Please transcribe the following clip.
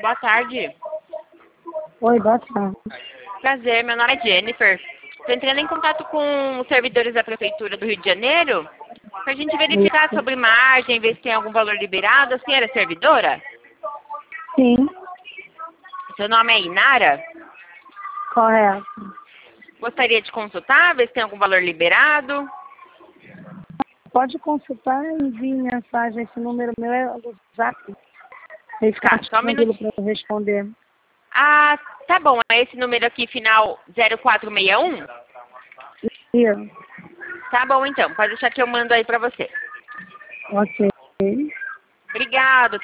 Boa tarde. Oi, boa tarde. Prazer, meu nome é Jennifer. Estou entrando em contato com os servidores da Prefeitura do Rio de Janeiro para a gente verificar Isso. sobre margem, ver se tem algum valor liberado. A senhora é servidora? Sim, Seu nome é Inara? correto. Gostaria de consultar, ver se tem algum valor liberado. Pode consultar e envie mensagem. Esse número meu é do Zap. Aí fica Tá, mais só um tranquilo minutinho. para eu responder. Ah, tá bom. É esse número aqui, final 0461? Isso. Tá bom, então. Pode deixar que eu mando aí para você. Ok. Obrigado.